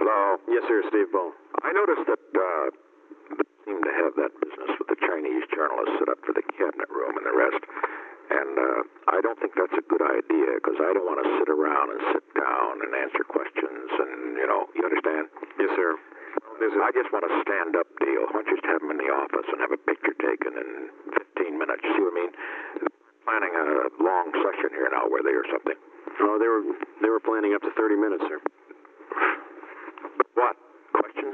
Hello? Yes, sir, Steve Ball. I noticed that, they seem to have that business with the Chinese journalists set up for the cabinet room and the rest. And, I don't think that's a good idea, because I don't want to sit around and sit down and answer questions and, you understand? Yes, sir. I just want a stand-up deal. Why don't you just have them in the office and have a picture taken in 15 minutes? You see what I mean? They're planning a long session here now, were they, or something? Oh, they were planning up to 30 minutes, sir. What? Questions?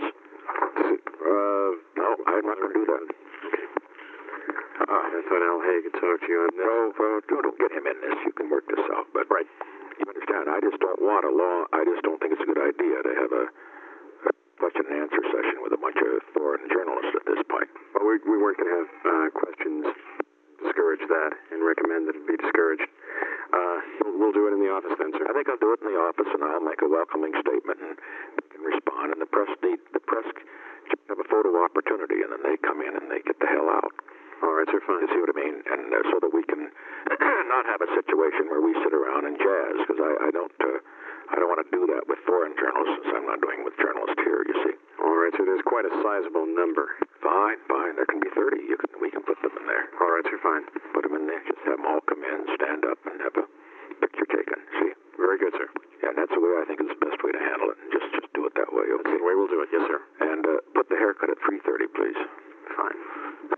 No, I'm not going to do that. Okay. I thought Al Hay could talk to you on this. No, don't get him in this. You can work this out. But right. You understand, I just don't want a law. I just don't think it's a good idea to have a question and answer session with a bunch of foreign journalists at this point. Well, we weren't going to have questions discourage that and recommend that it be discouraged. We'll do it in the office then, sir. I think I'll do it in the office, and I'll make a welcoming statement, and they can respond. And the press have a photo opportunity, and then they come in and they get the hell out. All right, sir, fine. You see what I mean? And so that we can not have a situation where we sit around and jazz, because I don't want to do that with foreign journalists, since I'm not doing with journalists here, you see. All right, sir, there's quite a sizable number. Fine. There can be 30. We can put them in there. All right, sir, fine. Put them in there. Just have them all come in, stand up, and have a picture taken. See? Very good, sir. Yeah, and that's the way I think is the best way to handle it. Just do it that way, okay? That's the way we'll do it, yes, sir. And put the haircut at 3:30, please. Fine.